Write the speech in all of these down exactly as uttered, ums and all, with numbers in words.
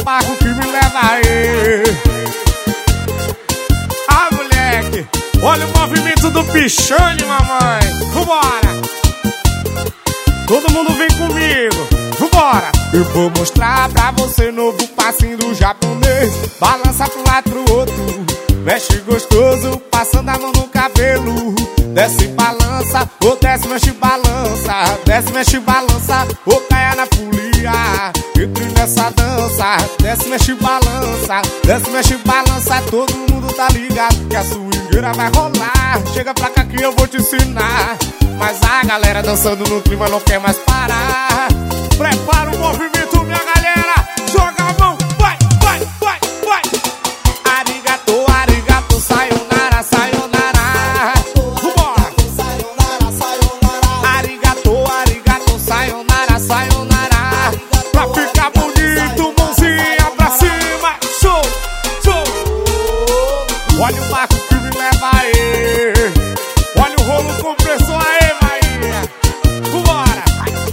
barco que me leva aí. Ah, moleque, olha o movimento do Pichone, mamãe. Vambora! Todo mundo vem comigo, vambora! Eu vou mostrar pra você novo passinho do japonês. Balança pro lado pro outro, mexe gostoso, passando a mão no cabelo. Desce, balança, ou desce, mexe, balança. Desce, mexe, balança, ou caia na folia. Entre nessa dança, desce, mexe, balança. Desce, mexe, balança, todo mundo tá ligado que a swingueira vai rolar. Chega pra cá que eu vou te ensinar. Mas a galera dançando no clima não quer mais parar. Prepara o movimento, minha galera. Joga a mão, vai, vai, vai, vai. Arigato, arigato, sayonara, sayonara. Vambora. Arigato, arigato, sayonara, sayonara. Pra ficar bonito, mãozinha pra cima. Show, show. Olha o barco que me leva aí. Olha o rolo compressor aí, Bahia. Vambora.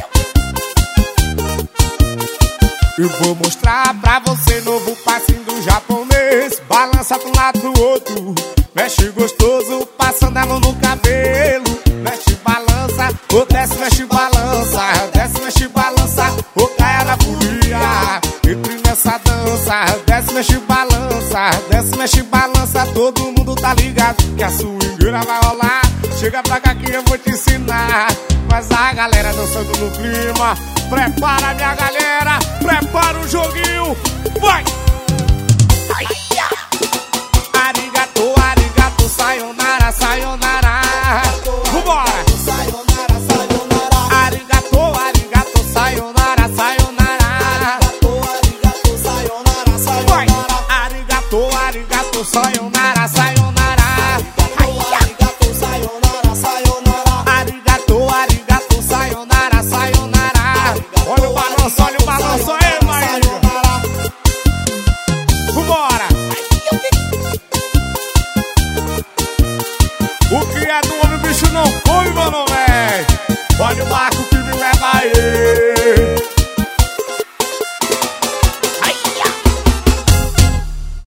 Eu vou mostrar pra você novo passinho do japonês. Balança pra um lado pro outro, mexe gostoso, passando a mão no cabelo. Mexe, balança, ou desce, mexe, balança. Desce, mexe, balança, ou caia na folia. Entre nessa dança, desce, mexe, balança. Desce, mexe, balança, todo mundo tá ligado que a swingueira vai rolar. Chega pra cá que eu vou te ensinar. Mas a galera dançando no clima. Prepara, minha galera, prepara o joguinho. Vai! Arigato, arigato, sayonara, sayonara. Vambora! Arigato, arigato, sayonara, sayonara. Vai! Arigato, arigato, sayonara, sayonara. Arigato, arigato, sayonara, sayonara. Olha o balanço, olha o balanço aí, Maria. Vambora! O que é do homem, bicho não